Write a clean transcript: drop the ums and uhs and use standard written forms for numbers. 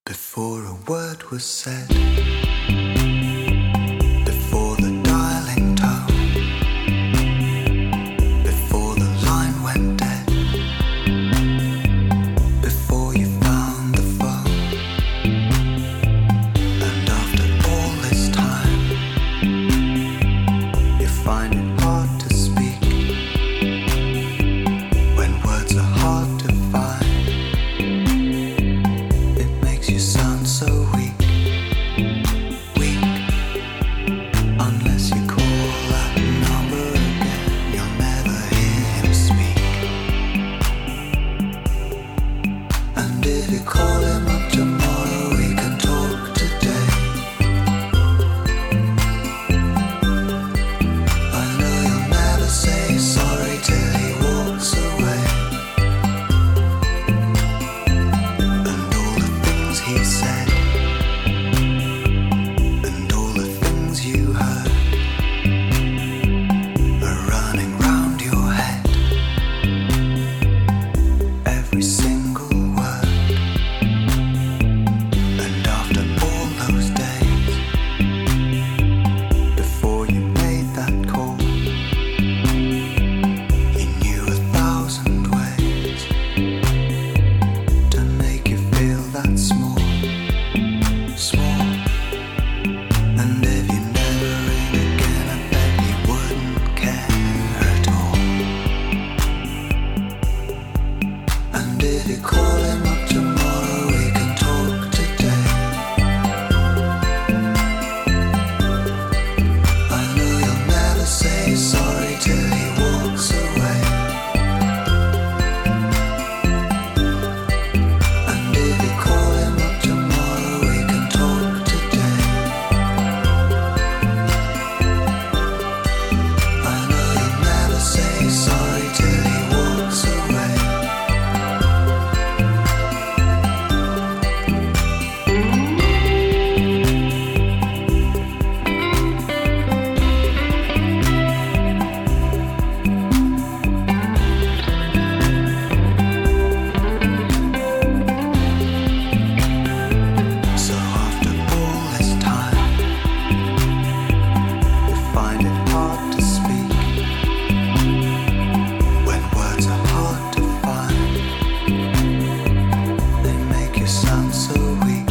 Before a word was said, before the dialing tone, before the line went dead, before you found the phone, and after all this time, you find it hard to speak when words are hard to find. You sound so weak, weak. Unless you call that number again, you'll never hear him speak. And if you call him up tomorrow, we can talk today. I know you'll never say sorry till he walks away. He said, and all the things you heard are running round your head. Every single word. And after all those days, before you made that call, you knew 1,000 ways to make you feel that small. And if you never ring again, I bet you wouldn't care at all. And if you call him up tomorrow, we can talk today. I know you'll never say sorry till he walks away. And if you call him up tomorrow, we can talk today. I know you'll never say sorry till he walks away. So after all this time, you find it hard to speak when words are hard to find. They make you sound so weak,